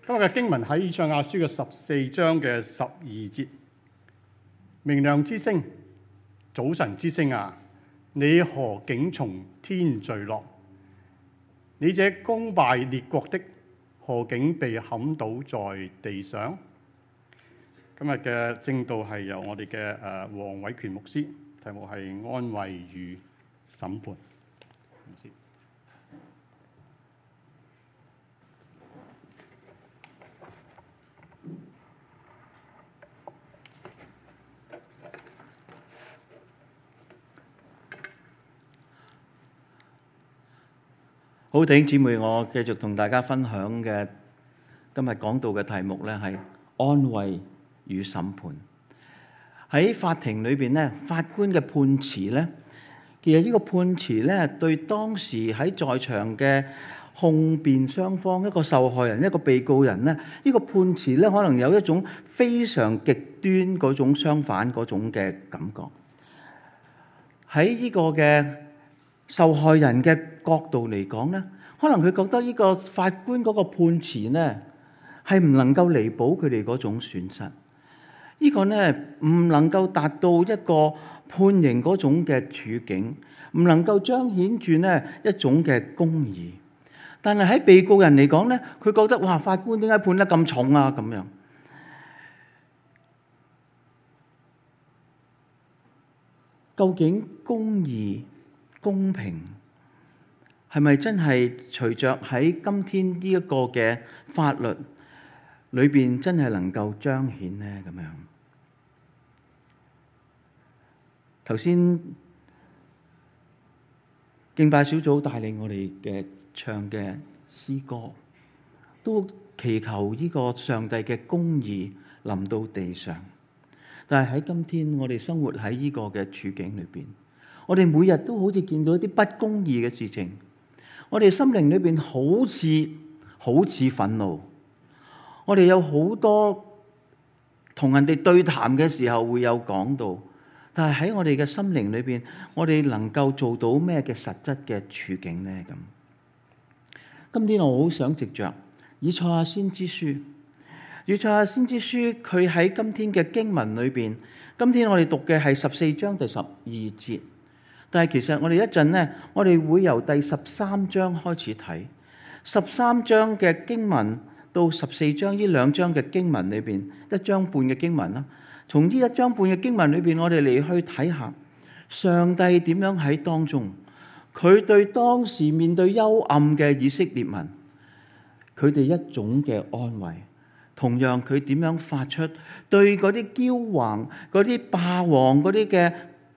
今日嘅經文喺以賽亞書嘅14章嘅12節，明亮之星，早晨之星啊，你何竟從天墜落？你這攻敗列國的，何竟被砍倒在地上？今日嘅正道係由我哋嘅黃偉權牧師，題目係安慰與審判。 好，弟兄姊妹，我繼續同大家分享嘅今日講道嘅題目咧係安慰與審判。喺法庭裏邊咧，法官嘅判詞咧，其實呢個判詞咧對當時喺在場嘅控辯雙方，一個受害人一個被告人咧，呢個判詞咧可能有一種非常極端嗰種相反嗰種嘅感覺。喺呢個嘅受害人嘅角度嚟講咧，可能佢覺得呢個法官嗰個判詞咧係唔能夠彌補佢哋嗰種損失，呢個咧唔能夠達到一個判刑嗰種嘅處境，唔能夠彰顯住咧一種嘅公義。但係喺被告人嚟講咧，佢覺得哇，法官點解判得咁重啊？咁樣究竟公義公平係咪真係隨着喺今天呢一個嘅法律裏邊真係能夠彰顯呢？咁樣頭先敬拜小組帶領我哋嘅唱嘅詩歌，都祈求呢個上帝嘅公義臨到地上。但係喺今天我哋生活喺呢個嘅處境裏邊，我哋每日都好似見到一啲不公義嘅事情，我哋心靈裏邊好似憤怒，我哋有好多同人哋對談嘅時候會有講到，但係喺我哋嘅心靈裏邊，我哋能夠做到咩嘅實質嘅處境呢？咁今天我好想藉着以賽亞先知書，以賽亞先知書佢喺今天嘅經文裏邊，今天我哋讀嘅係14章第12節。但係其實我哋一陣呢，我哋會由第13章開始睇13章嘅經文到14章呢兩章嘅經文裏邊，一章半嘅經文啦。從呢一章半嘅經文裏邊，我哋嚟去睇下上帝點樣喺當中，佢對當時面對幽暗嘅以色列民，佢哋一種嘅安慰。同樣佢點樣發出對嗰啲驕橫、嗰啲霸王、嗰啲嘅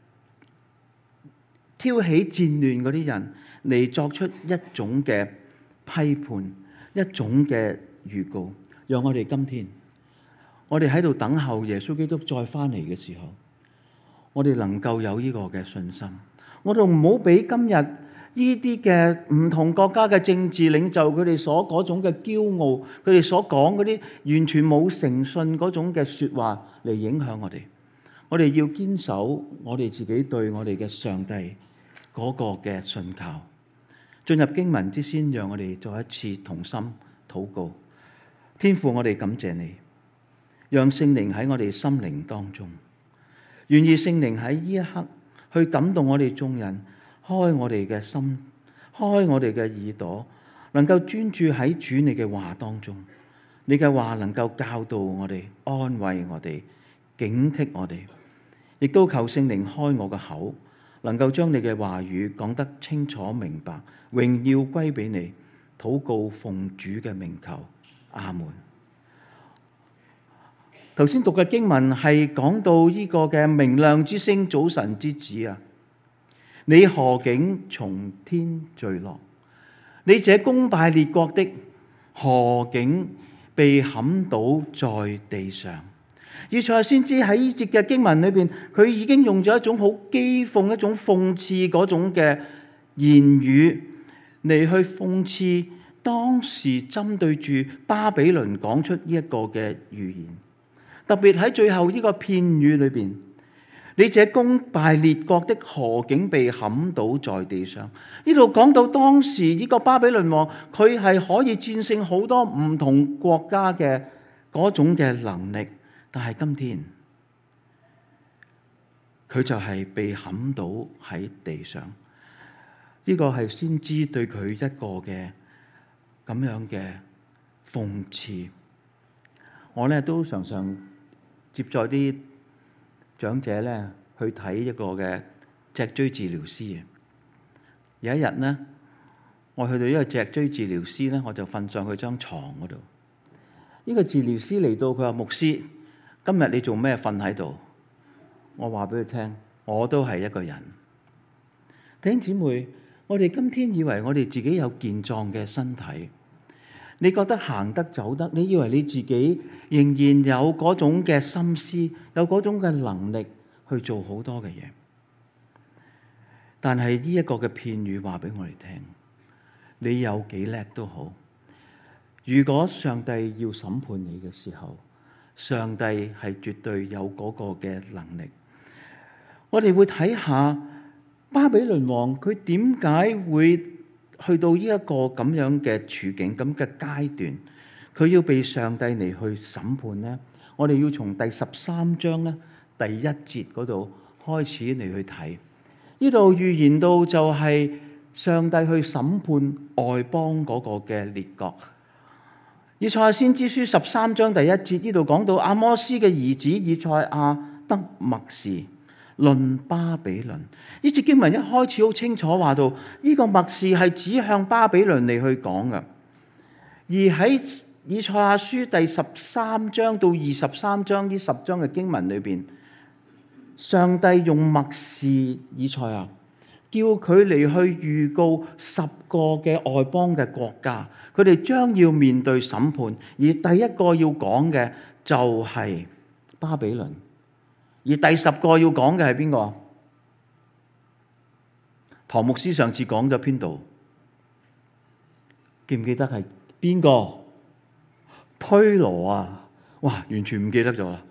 挑起戰亂嗰啲人嚟作出一種嘅批判，一種嘅預告，讓我哋今天，我哋喺度等候耶穌基督再翻嚟嘅時候，我哋能夠有呢個嘅信心。我哋唔好俾今日呢啲嘅唔同國家嘅政治領袖佢哋所嗰種嘅驕傲，佢哋所講嗰啲完全冇誠信嗰種嘅說話嚟影響我哋。我哋要堅守我哋自己對我哋嘅上帝嗰個嘅信靠。進入經文之先，讓我哋再一次同心禱告。天父，我哋感謝你，讓聖靈喺我哋心靈當中，願意聖靈喺呢一刻去感動我哋眾人，開我哋嘅心，開我哋嘅耳朵，能夠專注喺主你嘅話當中。你嘅話能夠教導我哋，安慰我哋，警惕我哋，亦都求聖靈開我嘅口，能夠將你嘅話語講得清楚明白，榮耀歸俾你。禱告奉主嘅名求，阿門。頭先讀嘅經文係講到呢個嘅明亮之星，早晨之子啊，你何竟從天墜落？你這攻敗列國的，何竟被砍倒在地上？以賽亞先知喺呢節嘅經文裏邊，佢已經用咗一種好譏諷、一種諷刺嗰種嘅言語嚟去諷刺當時針對住巴比倫講出呢一個嘅預言。特別喺最後呢個片語裏邊， 你這攻敗列國的何竟被砍倒在地上？呢度講到當時呢個巴比倫王，佢係可以戰勝好多唔同國家嘅嗰種嘅能力，但係今天佢就係被砍倒喺地上。呢個係先知對佢一個嘅咁樣嘅諷刺。我咧都常常接載啲長者咧去睇一個嘅脊椎治療師。有一日咧，我去到呢個脊椎治療師咧，我就瞓上佢張床嗰度。呢個治療師嚟到，佢話：牧師，今日你做咩瞓喺度？我話俾佢聽，我都係一個人。弟兄姊妹，我哋今天以為我哋自己有健壯嘅身體，你覺得行得走得，你以為你自己仍然有嗰種嘅心思，有嗰種嘅能力去做好多嘅嘢。但係呢一個嘅片語話俾我哋聽，你有幾叻都好，如果上帝要審判你嘅時候，上帝係絕對有嗰個嘅能力。我哋會睇下巴比倫王佢點解會去到呢一個咁樣嘅處境，咁嘅階段，佢要被上帝嚟去審判呢？我哋要從第13章咧第1節嗰度開始嚟去睇。呢度預言到就係上帝去審判外邦嗰個嘅列國。以賽亞先知書13章第1節，呢度講到阿摩斯嘅兒子以賽亞得默示論巴比倫。呢節經文一開始好清楚話到，呢個默示係指向巴比倫嚟去講嘅。而喺以賽亞書第13章到23章呢10章嘅經文裏邊，上帝用默示以賽亞，叫佢嚟去預告10個嘅外邦嘅國家，佢哋將要面對審判。而第一個要講嘅就係巴比倫，而第10個要講嘅係邊個？唐牧師上次講咗邊度？記唔記得係邊個？推羅啊！哇，完全唔記得咗啦。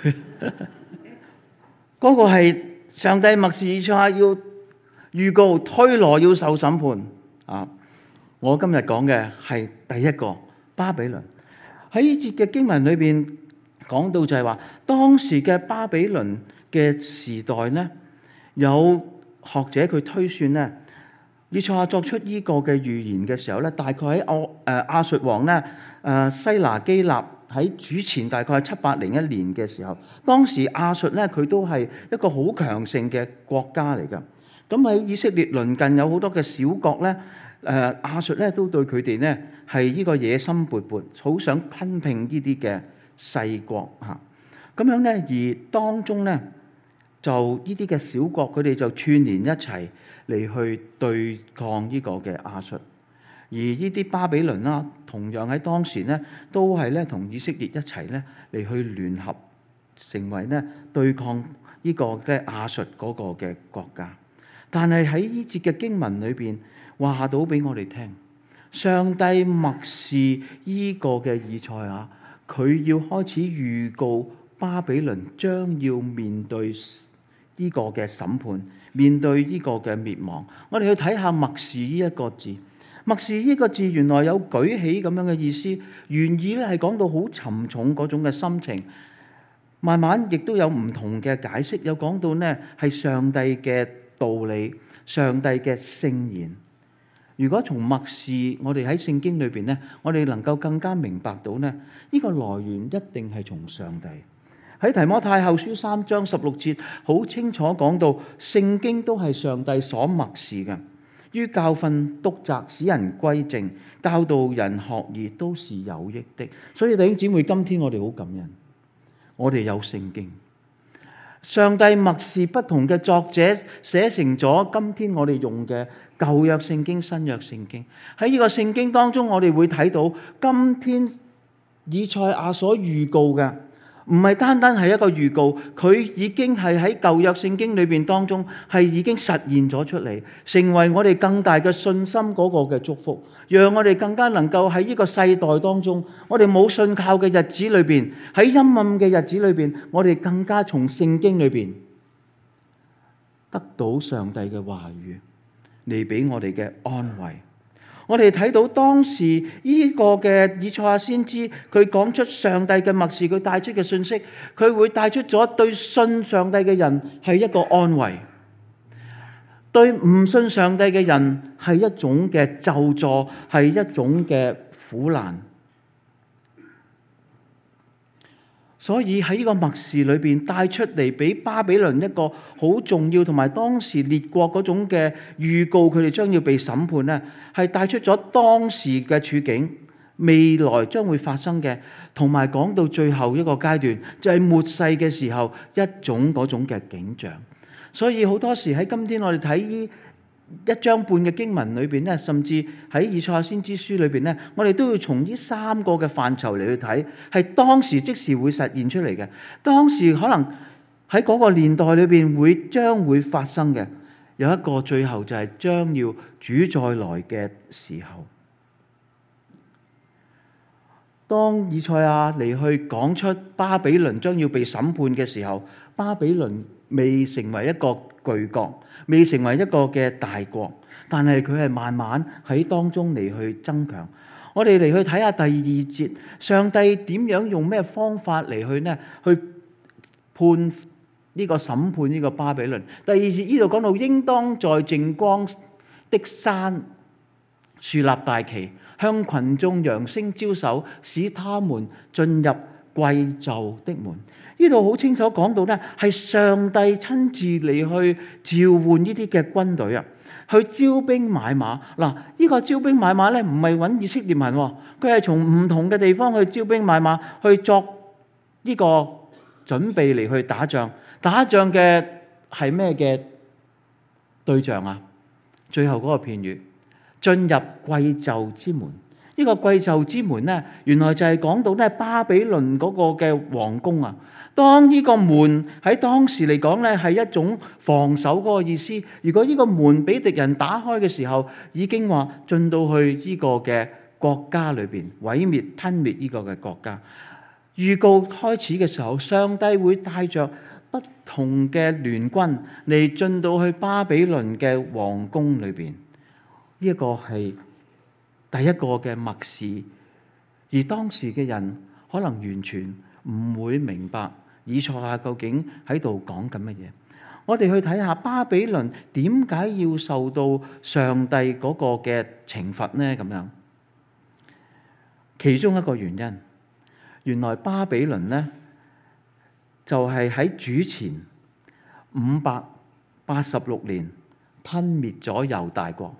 嗰個係上帝默示以賽亞要預告推羅要受審判啊！我今日講嘅係第一個巴比倫。喺呢節嘅經文裏邊講到就係話，當時嘅巴比倫嘅時代呢，有學者佢推算呢，以賽亞作出呢個嘅預言嘅時候呢，大概喺亞述王呢西拿基立喺主前大概係701年嘅時候，當時亞述咧佢都係一個好強盛嘅國家嚟㗎。咁喺以色列鄰近有好多嘅小國咧，亞述咧都對佢哋咧係呢個野心勃勃，好想吞併呢啲嘅細國嚇。咁樣咧，而當中咧就呢啲嘅小國，佢哋就串連一齊嚟去對抗呢個嘅亞述。而呢啲巴比倫啦，同樣喺當時咧，都係咧同以色列一齊咧嚟去聯合，成為咧對抗呢個嘅亞述嗰個嘅國家。但係喺呢節嘅經文裏邊話到俾我哋聽，上帝默示呢個嘅以賽亞，佢要開始預告巴比倫將要面對呢個嘅審判，面對呢個嘅滅亡。我哋去睇下默示呢一個字。默示呢個字原來有舉起咁樣嘅意思，原意咧係講到好沉重嗰種嘅心情。慢慢亦都有唔同嘅解釋，有講到呢係上帝嘅道理，上帝嘅聖言。如果從默示，我哋喺聖經裏邊呢，我哋能夠更加明白到呢，呢個來源一定係從上帝。喺提摩太後書3章16節，好清楚講到聖經都係上帝所默示嘅。於教訓、督責、使人歸正、教導人學義，都是有益的。所以弟兄姊妹，今天我哋好感恩，我哋有聖經。上帝默示不同嘅作者寫成咗今天我哋用嘅舊約聖經、新約聖經。喺呢個聖經當中，我哋會睇到今天以賽亞所預告嘅，唔係單單係一個預告，佢已經係喺舊約聖經裏邊當中係已經實現咗出嚟，成為我哋更大嘅信心嗰個嘅祝福，讓我哋更加能夠喺呢個世代當中，我哋冇信靠嘅日子裏邊，喺陰暗嘅日子裏邊，我哋更加從聖經裏邊得到上帝嘅話語嚟俾我哋嘅安慰。我哋睇到當時呢個嘅以賽亞先知，佢講出上帝嘅默示，佢帶出嘅信息，佢會帶出咗對信上帝嘅人係一個安慰，對唔信上帝嘅人係一種嘅咒詛，係一種嘅苦難。所以喺呢個默示裏邊帶出嚟俾巴比倫一個好重要，同埋當時列國嗰種嘅預告，佢哋將要被審判呢，係帶出咗當時嘅處境，未來將會發生嘅，同埋講到最後一個階段，就係末世嘅時候一種嗰種嘅景象。所以好多時喺今天我哋睇呢1章半嘅經文裏邊咧，甚至喺以賽亞先知書裏邊咧，我哋都要從呢3個嘅範疇嚟去睇，係當時即時會實現出嚟嘅。當時可能喺嗰個年代裏邊將會發生嘅，有一個最後就係將要主再來嘅時候。當以賽亞嚟去講出巴比倫將要被審判嘅時候，巴比倫未成為一個巨國，未成為一個嘅大國，但係佢係慢慢喺當中嚟去增強。我哋嚟去睇下第2節，上帝點樣用咩方法嚟去呢？去判呢個審判呢個巴比倫。第2節呢度講到，應當在淨光的山豎立大旗，向群眾揚聲招手，使他們進入貴冑的門。呢度好清楚講到呢，係上帝親自嚟去召喚呢啲嘅軍隊啊，去招兵買馬。嗱，呢個招兵買馬呢，唔係揾以色列民，佢係從唔同嘅地方去招兵買馬，去作呢個準備嚟去打仗。打仗嘅係咩嘅對象啊？最後嗰個片語，進入貴冑之門。呢個貴冑之門呢，原來就係講到呢巴比倫嗰個嘅皇宮啊。當呢個門喺當時嚟講呢，係一種防守嗰個意思。如果呢個門俾敵人打開嘅時候，已經話進到去呢個嘅國家裏邊，毀滅吞滅呢個嘅國家。預告開始嘅時候，上帝會帶着不同嘅聯軍嚟進到去巴比倫嘅皇宮裏邊。呢一個係第一個嘅默示，而當時嘅人可能完全唔會明白以賽亞究竟喺度講緊乜嘢。我哋去睇下巴比倫點解要受到上帝嗰個嘅懲罰呢？咁樣，其中一個原因，原來巴比倫呢就係喺主前586年吞滅咗猶大國。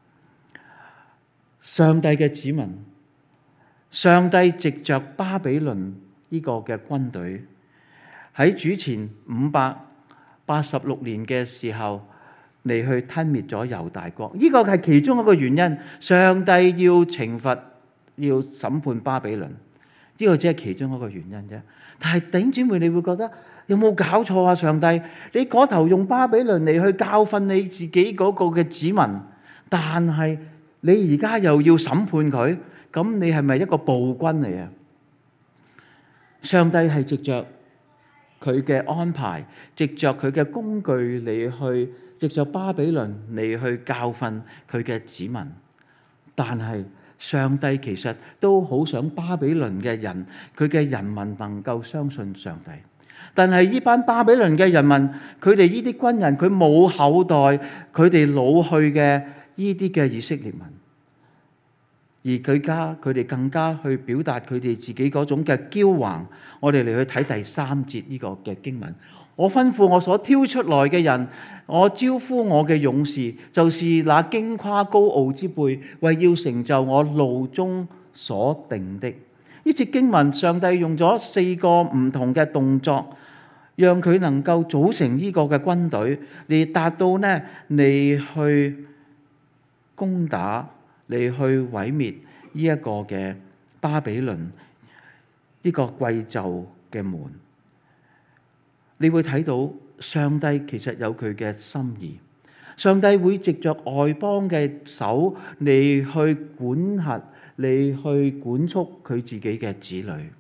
上帝嘅子民，上帝藉着巴比倫呢個嘅軍隊喺主前586年嘅時候嚟去吞滅咗猶大國。呢個係其中一個原因，上帝要懲罰、要審判巴比倫。呢個只係其中一個原因啫。但係弟兄姊妹，你會覺得有冇搞錯啊？上帝，你嗰頭用巴比倫嚟去教訓你自己嗰個嘅子民，但係你而家又要審判佢，咁你係咪一個暴君嚟啊？上帝係藉着佢嘅安排，藉着佢嘅工具嚟去，藉着巴比倫嚟去教訓佢嘅子民。但係上帝其實都好想巴比倫嘅人，佢嘅人民能夠相信上帝。但係呢班巴比倫嘅人民，佢哋呢啲軍人，佢冇後代，佢哋老去嘅呢啲嘅以色列民，而佢哋更加去表達佢哋自己嗰種嘅驕橫。我哋嚟去睇第3節呢個嘅經文。我吩咐我所挑出來嘅人，我招呼我嘅勇士，就是那矜誇高傲之輩，為要成就我怒中所定的。呢節經文，上帝用咗4個唔同嘅動作，讓佢能夠組成呢個嘅軍隊，嚟達到呢，嚟去攻打，嚟去毀滅呢一個嘅巴比倫呢個貴冑嘅門。你會睇到上帝其實有佢嘅心意，上帝會藉着外邦嘅手嚟去管轄，嚟去管束佢自己嘅子女。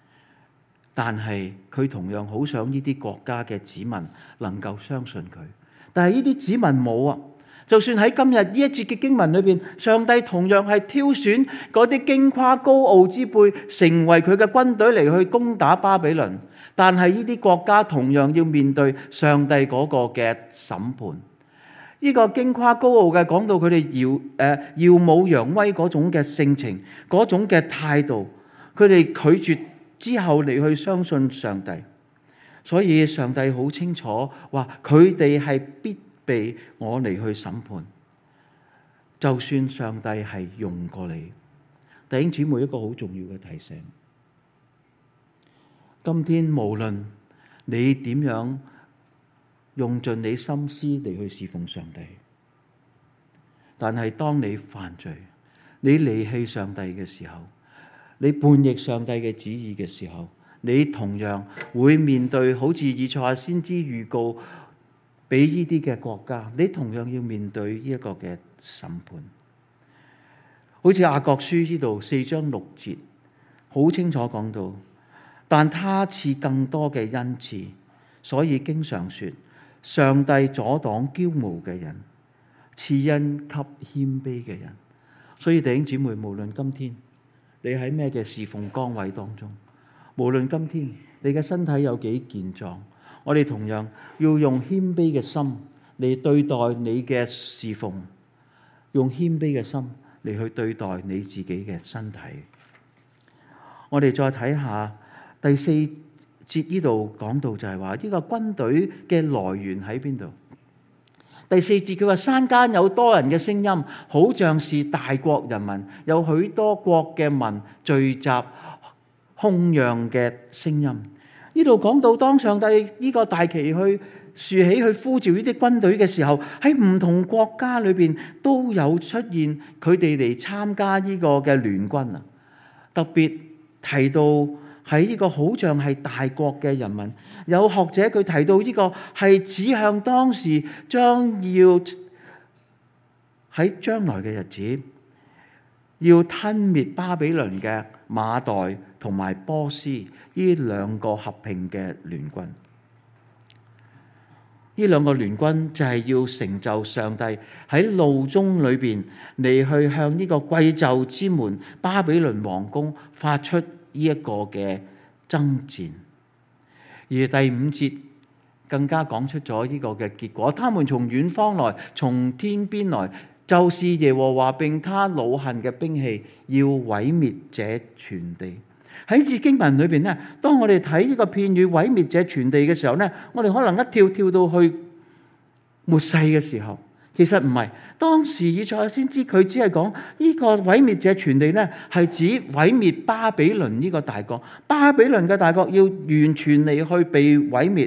但係佢同樣好想呢啲國家嘅子民能夠相信佢， 但係呢啲子民冇啊。就算喺今日呢一節嘅經文裏邊，上帝同樣係挑選嗰啲矜誇高傲之輩，成為佢嘅軍隊嚟去攻打巴比倫。但係呢啲國家同樣要面對上帝嗰個嘅審判。呢個矜誇高傲嘅講到佢哋耀武揚威嗰種嘅性情，嗰種嘅態度，佢哋拒絕之後嚟去相信上帝。所以上帝好清楚話佢哋係必被我嚟去審判。就算上帝係用過你，弟兄姊妹，一個好重要嘅提醒。今天無論你點樣用盡你心思嚟去侍奉上帝，但係當你犯罪、你離棄上帝嘅時候，你叛逆上帝嘅旨意嘅時候，你同樣會面對好似以賽亞先知預告俾呢啲嘅國家，你同樣要面對呢一個嘅審判。好似雅各書呢度4章6節好清楚講到，但他賜更多嘅恩賜，所以經常說，上帝阻擋驕傲嘅人，賜恩給謙卑嘅人。所以弟兄姊妹，無論今天你喺咩嘅侍奉崗位當中，無論今天你嘅身體有幾健壯，我哋同樣要用謙卑嘅心嚟對待你嘅侍奉，用謙卑嘅心嚟去對待你自己嘅身體。我哋再睇下第4節呢度講到就係話呢個軍隊嘅來源喺邊度？第4節佢話山間有多人嘅聲音，好像是大國人民，有許多國嘅民聚集，鬨嚷嘅聲音。呢度講到當上帝呢個大旗去豎起去呼召呢啲軍隊嘅時候，喺唔同國家裏邊都有出現佢哋嚟參加呢個嘅聯軍啊。特別提到喺呢個好像係大國嘅人民，有學者佢提到呢個係指向當時將要喺將來嘅日子要吞滅巴比倫嘅馬代同埋波斯呢兩個合併嘅聯軍。呢兩個聯軍就係要成就上帝喺怒中裏邊嚟去向呢個貴胄之門巴比倫王宮發出呢一個嘅爭戰。而第5節更加講出咗呢個嘅結果，他們從遠方來，從天邊來，就是耶和華並他惱恨嘅兵器，要毀滅這全地。喺呢節經文裏邊咧，當我哋睇呢個片語毀滅這全地嘅時候咧，我哋可能一跳到去末世嘅時候，其實唔係。當時以賽亞先知佢只係講呢個毀滅這全地咧，係指毀滅巴比倫呢個大國。巴比倫嘅大國要完全嚟去被毀滅。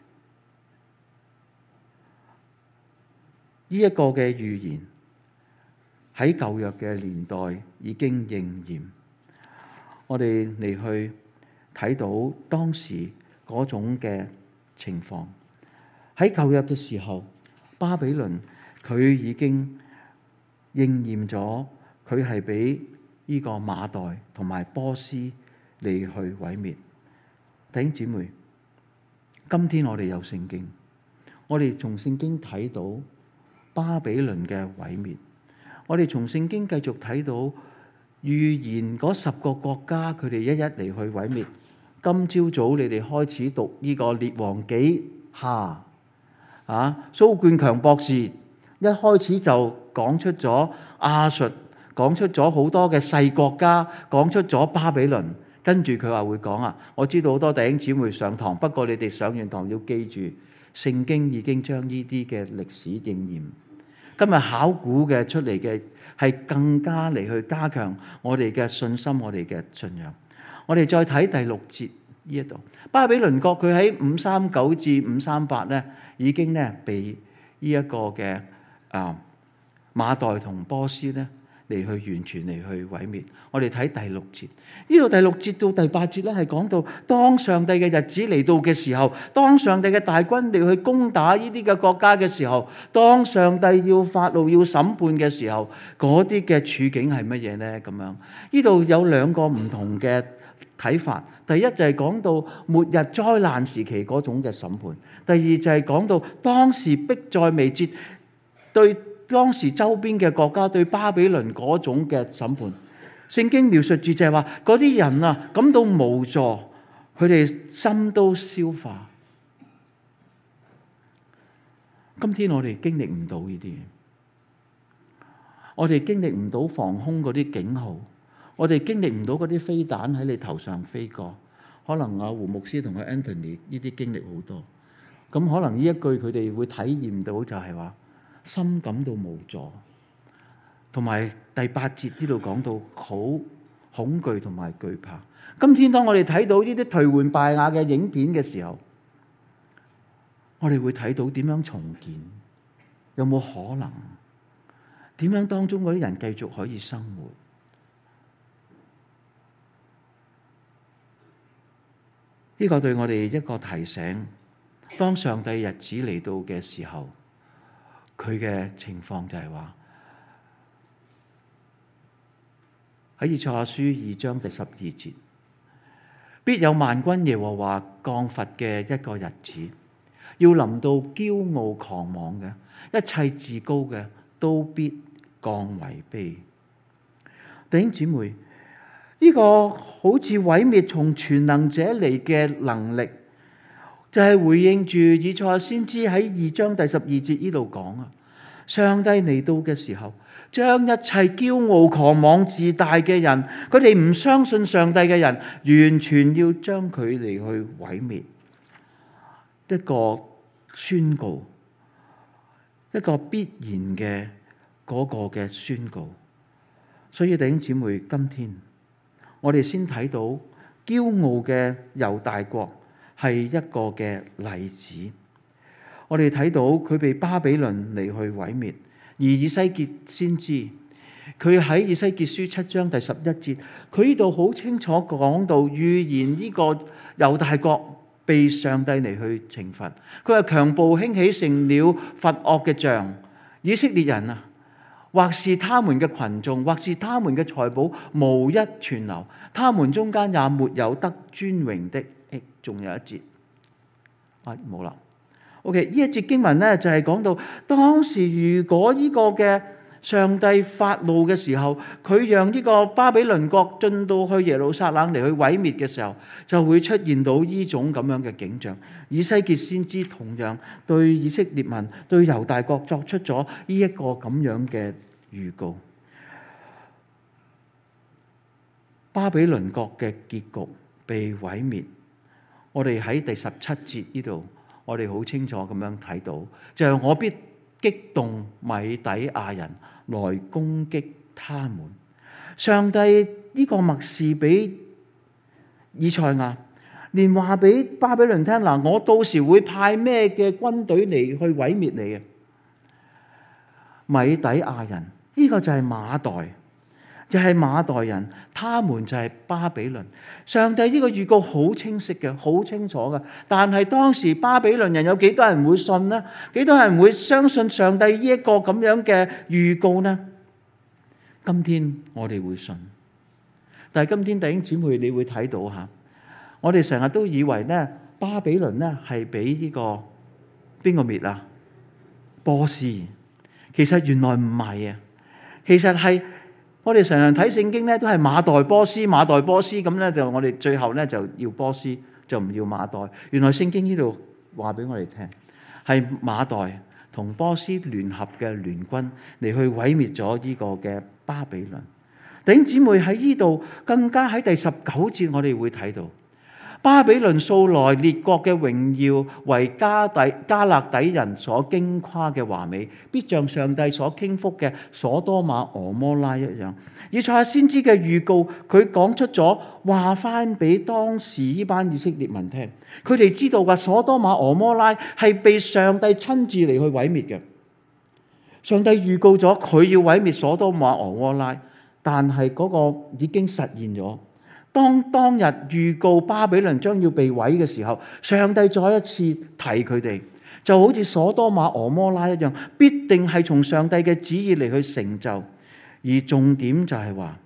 呢一個嘅預言喺舊約嘅年代已經應驗。我哋嚟去睇到當時嗰種嘅情況。喺舊約嘅時候，巴比倫佢已經應驗咗，佢係俾呢個馬代同埋波斯嚟去毀滅。弟兄姊妹，今天我哋有聖經，我哋從聖經睇到巴比倫嘅毀滅，我哋從聖經繼續睇到預言嗰10個國家，佢哋一一嚟去毀滅。今朝早你哋開始讀呢個列王紀下，蘇冠強博士一開始就講出咗亞述，講出咗好多嘅細國家，講出咗巴比倫。跟住佢話會講啊，我知道好多弟兄姊妹上堂，不過你哋上完堂要記住，聖經已經將呢啲嘅歷史應驗。今日考古嘅出嚟嘅係更加嚟去加強我哋嘅信心，我哋嘅信仰。我哋再睇第6節呢一度，巴比倫國佢喺539至538咧，已經咧被呢一個嘅馬代同波斯咧嚟去完全嚟去毀滅。我哋睇第6節，呢度第6節到第8節咧，係講到當上帝嘅日子嚟到嘅時候，當上帝嘅大軍嚟去攻打呢啲嘅國家嘅時候，當上帝要發怒要審判嘅時候，嗰啲嘅處境係乜嘢呢？咁樣呢度有2個唔同嘅睇法。第一就係講到末日災難時期嗰種嘅審判，第二就係講到當時迫在眉睫，對當時周邊嘅國家對巴比倫嗰種嘅審判。聖經描述住就係話嗰啲人啊感到無助，佢哋心都消化。今天我哋經歷唔到呢啲嘢，我哋經歷唔到防空嗰啲警號，我哋經歷唔到嗰啲飛彈喺你頭上飛過。可能阿胡牧師同阿 Anthony 呢啲經歷好多，咁可能呢一句佢哋會體驗到就係話心感到無助，同埋第8節呢度講到好恐懼同埋懼怕。今天當我哋睇到呢啲頹垣敗瓦嘅影片嘅時候，我哋會睇到點樣重建，有冇可能？點樣當中嗰啲人繼續可以生活？呢個對我哋一個提醒，當上帝日子嚟到嘅時候，佢嘅情況就係話喺以賽亞書2章第12節，必有萬軍耶和華降罰嘅一個日子，要臨到驕傲狂妄嘅，一切自高嘅都必降為卑。弟兄姊妹，呢個好似毀滅從全能者嚟嘅能力，就係回應住以賽亞先知喺2章第12節呢度講啊，上帝嚟到嘅時候，將一切驕傲狂妄自大嘅人，佢哋唔相信上帝嘅人，完全要將佢嚟去毀滅。一個宣告，一個必然嘅嗰個嘅宣告。所以弟兄姊妹，今天我哋先睇到驕傲嘅猶大國係一個嘅例子。我哋睇到佢被巴比倫嚟去毀滅，而以西結先知佢喺以西結書7章第11節，佢呢度好清楚講到預言呢個猶大國被上帝嚟去懲罰。佢話強暴興起成了罰惡嘅杖，以色列人啊，或是他們嘅群眾，或是他們嘅財寶，無一存留，他們中間也沒有得尊榮的。仲有一節，冇啦。OK， 呢一節經文咧就係講到當時如果呢個嘅上帝發怒嘅時候，佢讓呢個巴比倫國進到去耶路撒冷嚟去毀滅嘅時候，就會出現到呢種咁樣嘅景象。以西結先知同樣對以色列民、對猶大國作出咗呢一個咁樣嘅預告。巴比倫國嘅結局被毀滅，我哋喺第17節呢度，我哋好清楚咁樣睇到，就係我必激動米底亞人來攻擊他們。上帝呢個默示俾以賽亞，連話俾巴比倫聽嗱，我到時會派咩嘅軍隊嚟去毀滅你嘅。米底亞人呢個就係馬代，就係馬代人，他們就係巴比倫。上帝呢個預告好清晰嘅，好清楚嘅。但係當時巴比倫人有幾多人會信呢？幾多人會相信上帝呢一個咁樣嘅預告呢？今天我哋會信，但係今天弟兄姊妹，你會睇到吓，我哋成日都以為呢巴比倫呢係俾呢個邊個滅啊？波斯。其實原來唔係啊，其實係我哋成日睇聖經咧，都係馬代波斯，馬代波斯咁咧，就我哋最後咧就要波斯，就唔要馬代。原來聖經呢度話俾我哋聽，係馬代同波斯聯合嘅聯軍嚟去毀滅咗呢個嘅巴比倫。弟兄姊妹，喺呢度更加喺第19節，我哋會睇到巴比倫素來列國嘅榮耀，為加勒底人所矜誇嘅華美，必像上帝所傾覆嘅所多瑪俄摩拉一樣。以賽亞先知嘅預告，佢講出咗話翻俾當時呢班以色列民聽，佢哋知道嘅所多瑪俄摩拉係被上帝親自嚟去毀滅嘅。 上帝預告咗佢要毀滅所多瑪俄摩拉，但係嗰個已經實現咗。當日預告巴比倫將要被毀嘅時候，上帝再一次提佢哋，就好似所多瑪俄摩拉一樣，必定係從上帝嘅旨意嚟去成就。而重點就係話，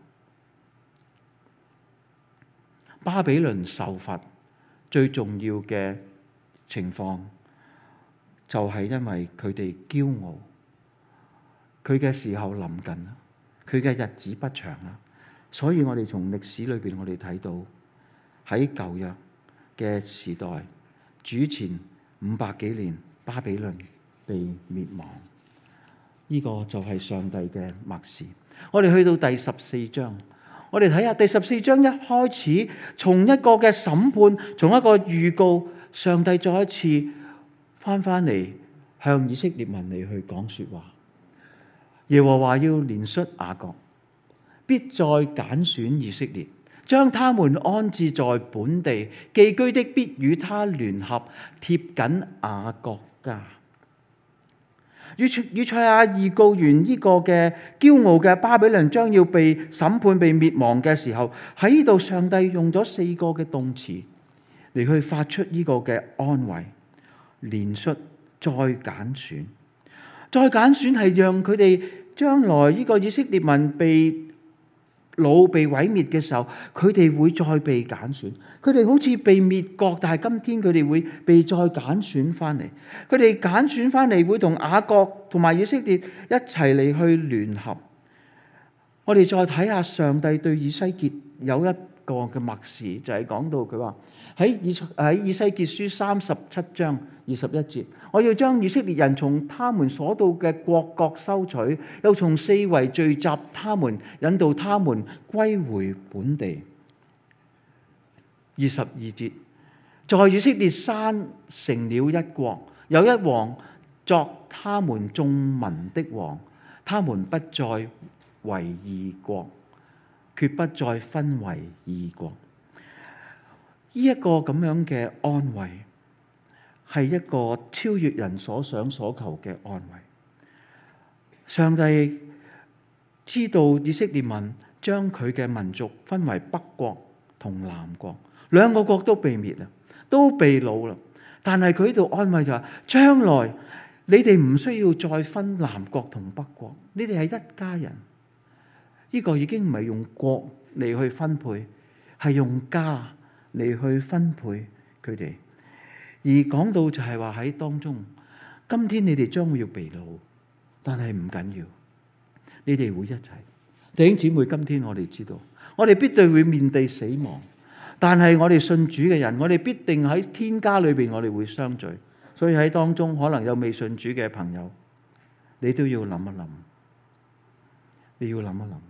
巴比倫受罰最重要嘅情況，就係因為佢哋驕傲，佢嘅時候臨近啦，佢嘅日子不長啦。所以我哋從歷史裏邊，我哋睇到喺舊約嘅時代，主前500幾年，巴比倫被滅亡。呢個就係上帝嘅默示。我哋去到第14章，我哋睇下第14章一開始，從一個嘅審判，從一個預告，上帝再一次翻嚟向以色列民嚟去講說話。耶和華要憐恤雅各，必再揀選以色列，將他們安置在本地，寄居的必與他聯合，貼緊雅各家。以賽亞預告完呢個嘅驕傲嘅巴比倫將要被審判、被滅亡嘅時候，喺呢度上帝用咗4個嘅動詞嚟去發出呢個嘅安慰、憐恤、再揀選。再揀選係讓佢哋將來呢個以色列民被擄、被毀滅嘅時候，佢哋會再被揀選。佢哋好似被滅國，但係今天佢哋會被再揀選翻嚟。佢哋揀選翻嚟會同雅各同埋以色列一齊嚟去聯合。我哋再睇下上帝對以西結有一個嘅默示，就係講到佢話喺以西結書37章21節，我要將以色列人從他們所到嘅國國收取，又從四圍聚集他們，引導他們歸回本地。22節，在以色列山成了一國，有一王作他們眾民的王，他們不再為二國，決不再分為二國。呢一個咁樣嘅安慰，係一個超越人所想所求嘅安慰。上帝知道以色列民將佢嘅民族分為北國同南國，兩個國都被滅啦，都被擄啦。但係佢喺度安慰就話，將來你哋唔需要再分南國同北國，你哋係一家人。呢個已經唔係用國嚟去分配，係用家嚟去分配佢哋。而講到就係話喺當中，今天你哋將會要被擄，但係唔緊要，你哋會一齊。弟兄姊妹，今天我哋知道，我哋必定會面對死亡，但係我哋信主嘅人，我哋必定喺天家裏邊，我哋會相聚。所以喺當中可能有未信主嘅朋友，你都要諗一諗，你要諗一諗。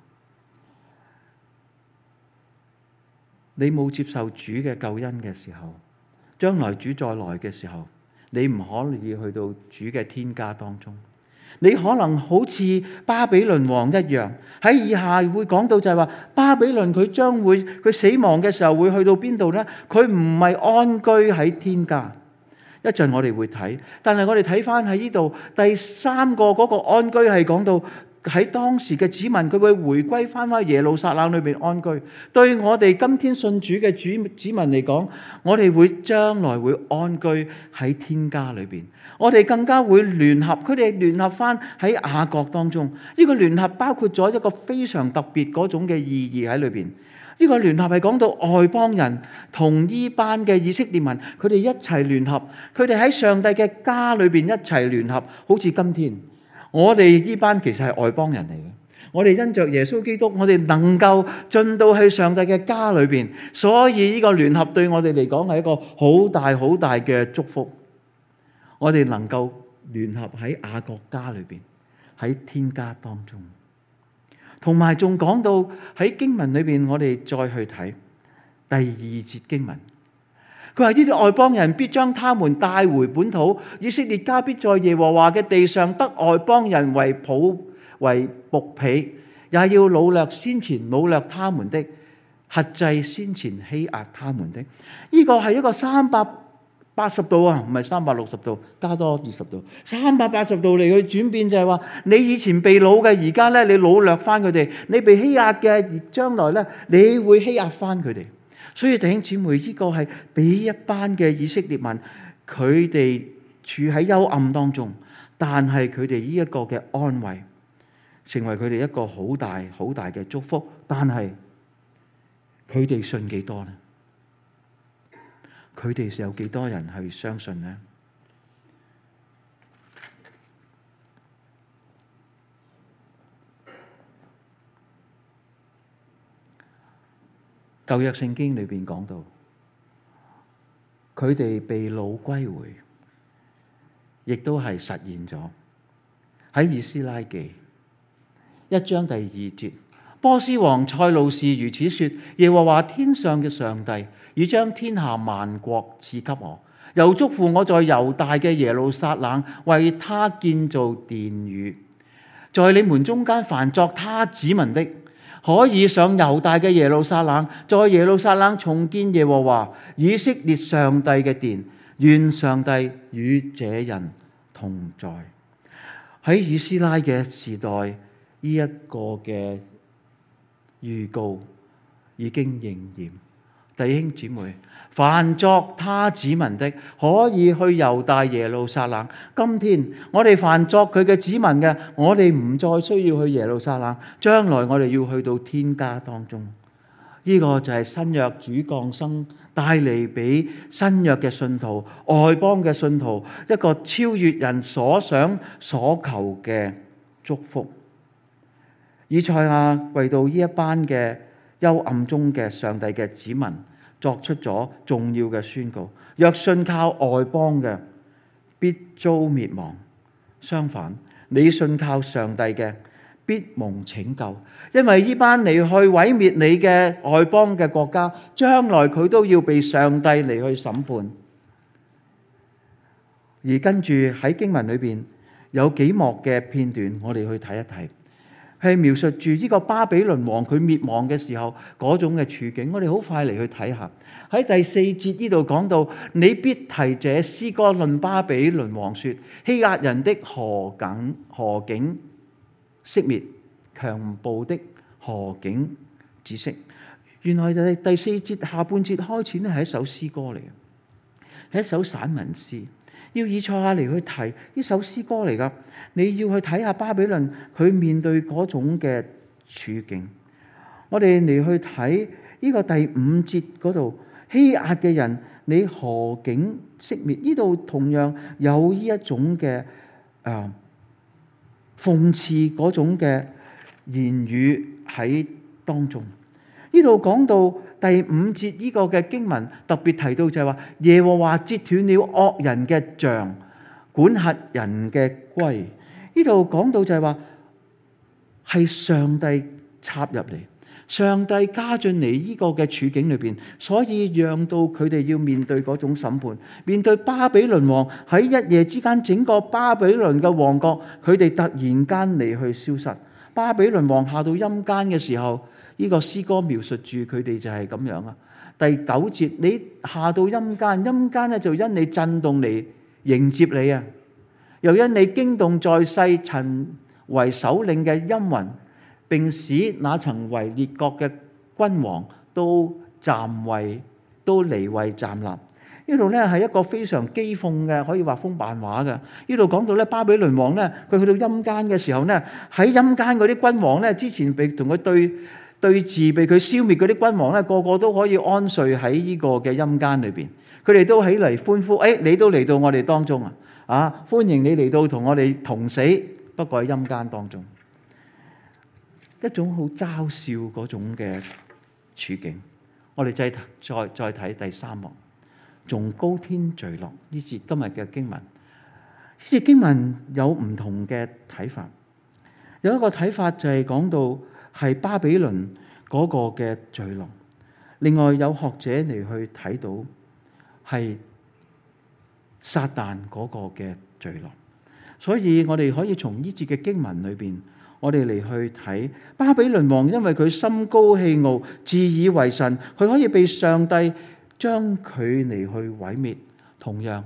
你冇接受主嘅救恩嘅時候，將來主再來嘅時候，你唔可以去到主嘅天家當中。你可能好似巴比倫王一樣，喺以下會講到就係話，巴比倫佢將會佢死亡嘅時候會去到邊度呢？佢唔係安居喺天家。一陣我哋會睇，但係我哋睇翻喺呢度第3個嗰個安居係講到，喺當時嘅子民，佢會回歸翻去耶路撒冷裏邊安居。對我哋今天信主嘅子民嚟講，我哋會將來會安居喺天家裏邊。我哋更加會聯合，佢哋聯合翻喺雅各當中。呢個聯合包括咗一個非常特別嗰種嘅意義喺裏邊。呢個聯合係講到外邦人同呢班嘅以色列民，佢哋一齊聯合，佢哋喺上帝嘅家裏邊一齊聯合，好似今天。我哋呢班其實係外邦人嚟嘅，我哋因着耶穌基督，我哋能夠進到去上帝嘅家裏邊，所以呢個聯合對我哋嚟講係一個好大好大嘅祝福。我哋能夠聯合喺雅各家裏邊，喺天家當中，同埋仲講到喺經文裏邊，我哋再去睇第2節經文。佢話呢啲外邦人必將他們帶回本土，以色列家必在耶和華嘅地上得外邦人為僕婢，也要擄掠先前擄掠他們的，轄制先前欺壓他們的。呢個係一個300 80度啊，唔係360度，加多20度，380度嚟去轉變，就係話你以前被擄嘅，而家咧你擄掠翻佢哋；你被欺壓嘅，而將來咧你會欺壓翻佢哋。所以弟兄姊妹，呢個係俾一班嘅以色列民，佢哋處喺幽暗當中，但係佢哋呢一個嘅安慰，成為佢哋一個好大好大嘅祝福。但係佢哋信幾多呢？佢哋有幾多人去相信呢？舊約聖經裏邊講到，佢哋被擄歸回，亦都係實現咗。喺以斯拉記1章第2節，波斯王塞魯士如此說：耶和華天上嘅上帝已將天下萬國賜給我，又囑咐我在猶大嘅耶路撒冷為他建造殿宇，在你們中間凡作他子民的，可以上猶大嘅耶路撒冷，在耶路撒冷重建耶和華以色列上帝嘅殿。願上帝與這人同在。喺以斯拉嘅時代，呢一個嘅預告已經應驗。弟兄姊妹，凡作他子民的，可以去猶大耶路撒冷。今天我哋凡作佢嘅子民嘅，我哋唔再需要去耶路撒冷，將來我哋要去到天家當中。呢個就係新約主降生帶嚟俾新約嘅信徒、外邦嘅信徒一個超越人所想所求嘅祝福。以賽亞為到呢一班嘅幽暗中嘅上帝嘅子民作出咗重要嘅宣告：若信靠外邦嘅，必遭滅亡；相反，你信靠上帝嘅，必蒙拯救。因為呢班嚟去毀滅你嘅外邦嘅國家，將來佢都要被上帝嚟去審判。而跟住喺經文裏邊有幾幕嘅片段，我哋去睇一睇，係描述住呢個巴比倫王佢滅亡嘅時候嗰種嘅處境。我哋好快嚟去睇下。喺第4節呢度講到：你必提這詩歌論巴比倫王說，欺壓人的何竟熄滅，強暴的何竟止息。原來第4節下半節開始咧係一首詩歌嚟嘅，係一首散文詩，要以賽亞嚟去提呢首詩歌嚟噶。你要去睇下巴比倫佢面對嗰種嘅處境。我哋嚟去睇呢個第5節嗰度，欺壓嘅人你何竟熄滅？呢度同樣有呢一種嘅諷刺嗰種嘅言語喺當中。呢度講到第5節呢個嘅經文特別提到就係話，耶和華截斷了惡人嘅杖，管轄人嘅圭。呢度講到就係話係上帝插入嚟，上帝加進嚟呢個嘅處境裏邊，所以讓到佢哋要面對嗰種審判，面對巴比倫王喺一夜之間整個巴比倫嘅王國，佢哋突然間嚟去消失。巴比倫王下到陰間嘅時候，呢個詩歌描述住佢哋就係咁樣啊。第9節，你下到陰間，陰間咧就因你震動嚟迎接你啊，又因你驚動在世曾為首領嘅陰魂，並使那曾為列國嘅君王都離位站立。呢度咧係一個非常譏諷嘅，可以畫風漫畫嘅。呢度講到咧巴比倫王咧，佢去到陰間嘅時候咧，喺陰間嗰啲君王咧，之前被同佢對峙被佢消滅嗰啲君王咧，個個都可以安睡喺呢個嘅陰間裏邊。佢哋都起嚟歡呼：你都嚟到我哋當中啊！歡迎你嚟到同我哋同死，不過喺陰間當中，一種好嘲笑嗰種嘅處境。我哋再睇第3幕，從高天墜落。呢節今日嘅經文，呢節經文有唔同嘅睇法。有一個睇法就係講到係巴比倫嗰個嘅墜落，另外有學者嚟去睇到係撒旦嗰個嘅墜落。所以我哋可以從呢節嘅經文裏邊，我哋嚟去睇巴比倫王，因為佢心高氣傲、自以為神，佢可以被上帝將佢嚟去毀滅， 同樣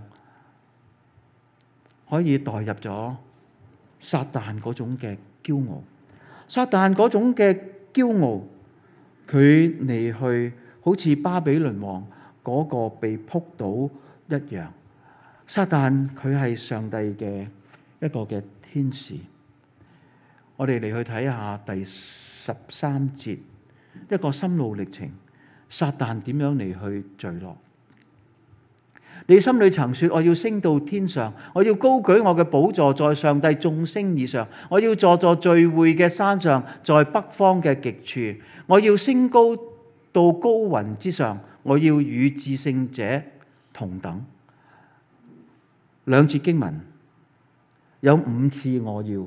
可以代入咗撒旦嗰種嘅驕傲。撒旦嗰種嘅驕傲，佢嚟去好似巴比倫王嗰個被撲倒一樣。撒旦佢係上帝嘅一個嘅天使。我哋嚟去睇下第13節，一個心路歷程，撒旦點樣嚟去墜落。你心裏曾說，我要升到天上，我要高舉我嘅寶座在上帝眾星以上，我要坐聚會嘅山上，在北方嘅極處，我要升高到高雲之上，我要與至聖者同等。兩節經文有5次我要，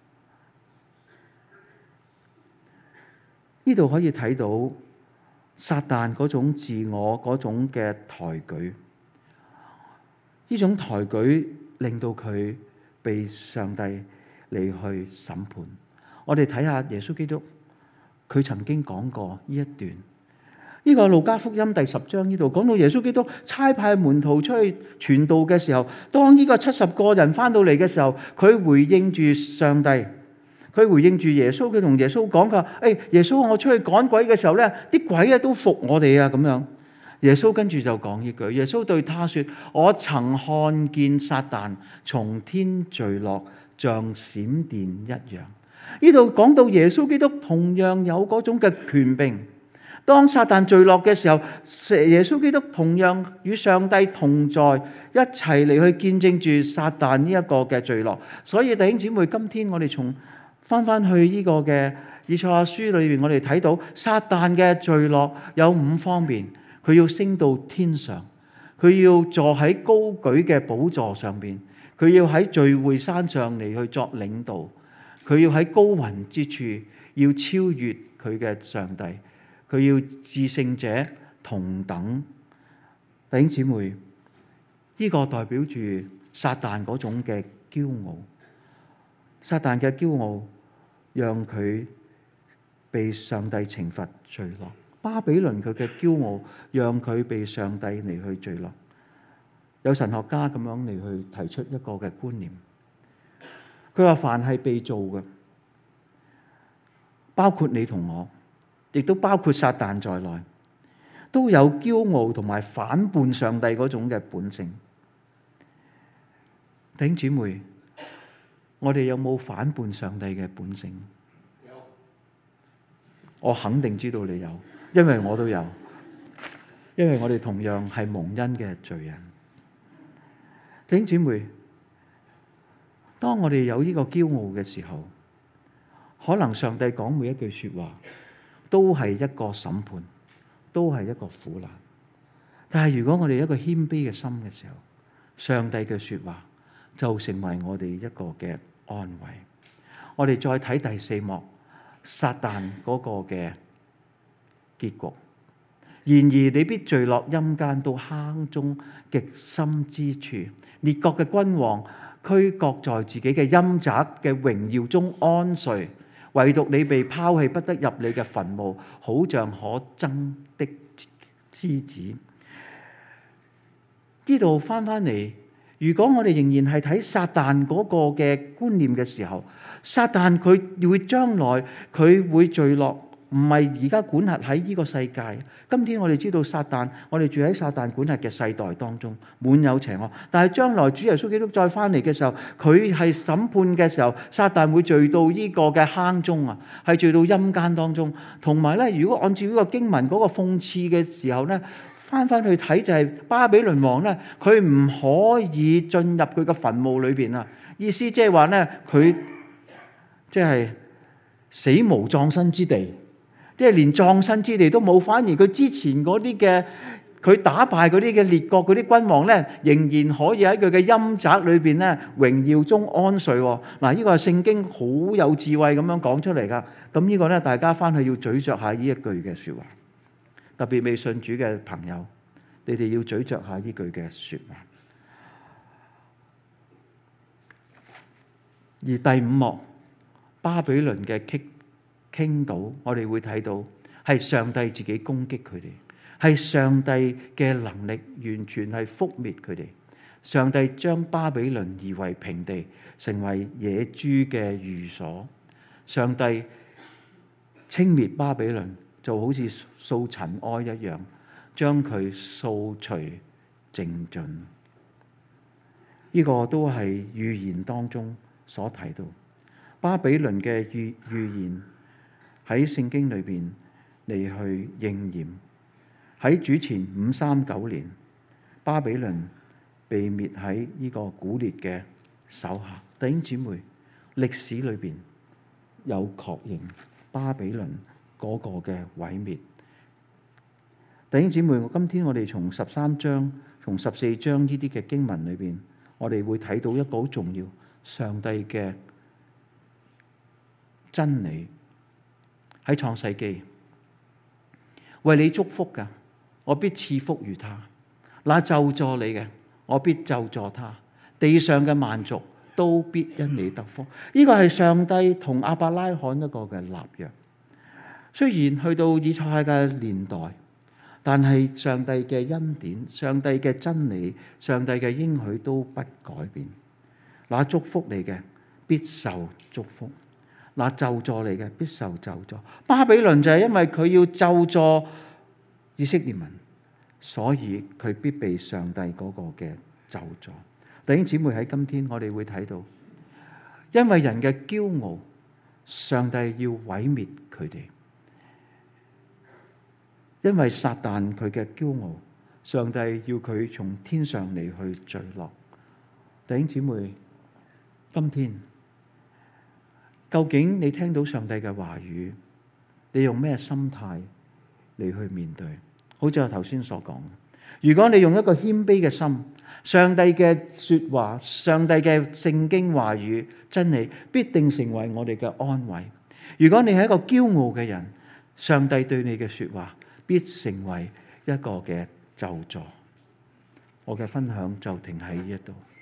呢度可以睇到撒旦嗰種自我嗰種嘅抬舉。呢種抬舉令到佢被上帝嚟去審判。我哋睇下耶穌基督，佢曾經講過呢一段。呢個路加福音第10章呢度講到耶穌基督差派門徒出去傳道嘅時候，當呢個70個人翻到嚟嘅時候，佢回應住上帝，佢回應住耶穌，佢同耶穌講㗎：耶穌，我出去趕鬼嘅時候咧，啲鬼咧都服我哋啊！咁樣。耶穌跟住就講一句，耶穌對他說：我曾看見撒旦從天墜落，像閃電一樣。呢度講到耶穌基督同樣有嗰種嘅權柄。當撒旦墜落嘅時候，耶穌基督同樣與上帝同在，一齊嚟去見證住撒旦呢一個嘅墜落。所以弟兄姊妹，今天我哋從翻去呢個嘅以賽亞書裏邊，我哋睇到撒旦嘅墜落有5方面。佢要升到天上，佢要坐喺高舉嘅寶座上邊，佢要喺聚會山上嚟去作領導，佢要喺高雲之處要超越佢嘅上帝，佢要至聖者同等。弟兄姊妹，呢個代表住撒旦嗰種嘅驕傲，撒旦嘅驕傲讓佢被上帝懲罰墜落。巴比倫佢嘅驕傲，讓佢被上帝嚟去墜落。有神學家咁樣嚟去提出一個嘅觀念，佢話凡係被造嘅，包括你同我，亦都包括撒旦在內，都有驕傲同埋反叛上帝嗰種嘅本性。弟兄姊妹，我哋有冇反叛上帝嘅本性？有，我肯定知道你有。因為我都有，因為我哋同樣係蒙恩嘅罪人。弟兄姊妹，當我哋有呢個驕傲嘅時候，可能上帝講每一句說話都係一個審判，都係一個苦難。但係如果我哋有一個謙卑嘅心嘅時候，上帝嘅說話就成為我哋一個嘅安慰。我哋再睇第4幕，撒旦嗰個嘅結局。然而你必墜落陰間，到坑中極深之處。列國嘅君王俱各在自己嘅陰宅嘅榮耀中安睡，唯獨你被拋棄，不得入你嘅墳墓，好像可憎的枝子。呢度翻嚟，如果我哋仍然係睇撒旦嗰個嘅觀念嘅時候，撒旦佢會將來佢會墜落。唔係而家管轄喺呢個世界。今天我哋知道撒旦，我哋住喺撒旦管轄嘅世代當中，滿有邪惡。但係將來主耶穌基督再翻嚟嘅時候，佢係審判嘅時候，撒旦會墜到呢個嘅坑中啊，係墜到陰間當中。同埋咧，如果按照呢個經文嗰個諷刺嘅時候咧，翻去睇就係巴比倫王咧，佢唔可以進入佢嘅墳墓裏邊啊。意思即係話咧，佢即係死無葬身之地。即係連葬身之地都冇，反而佢之前嗰啲嘅佢打敗嗰啲嘅列國嗰啲君王咧，仍然可以喺佢嘅陰宅裏邊咧榮耀中安睡。嗱，呢個係聖經好有智慧咁樣講出嚟噶。咁呢個咧，大家翻去要咀嚼下呢一句嘅說話，特別未信主嘅朋友，你哋要咀嚼下呢句嘅說話。而第5幕巴比倫嘅傾倒，我哋會睇到係上帝自己攻擊佢哋，係上帝嘅能力完全係覆滅佢哋。 上帝將巴比倫夷為平地，成為野豬嘅寓所。上帝清滅巴比倫，就好似掃塵埃一樣，將佢掃除淨盡。呢個都係預言當中所提到巴比倫嘅預言喺聖經裏邊嚟去應驗。喺主前539年，巴比倫被滅喺呢個古列嘅手下。弟兄姊妹，歷史裏邊有確認巴比倫嗰個嘅毀滅。弟兄姊妹，今天我哋從13章、從14章呢啲嘅經文裏邊，我哋會睇到一個好重要上帝嘅真理。喺創世記，為你祝福嘅，我必賜福於他；那咒詛你嘅，我必咒詛他。地上嘅萬族都必因你得福。呢個係上帝同亞伯拉罕一個嘅立約。雖然去到以賽亞嘅年代，但係上帝嘅恩典、上帝嘅真理、上帝嘅應許都不改變。那祝福你嘅，必受祝福；那咒詛你嘅，必受咒詛。巴比倫就係因為佢要咒詛以色列民，所以佢必被上帝嗰個嘅咒詛。弟兄姊妹，喺今天我哋會睇到，因為人嘅驕傲，上帝要毀滅佢哋。因為撒旦佢嘅驕傲，上帝要佢從天上嚟去墜落。弟兄姊妹，今天究竟你聽到上帝嘅話語，你用咩心態嚟去面對？好似我頭先所講，如果你用一個謙卑嘅心，上帝嘅說話、上帝嘅聖經話語真理必定成為我哋嘅安慰。如果你係一個驕傲嘅人，上帝對你嘅說話必成為一個嘅咒詛。我嘅分享就停喺呢一度。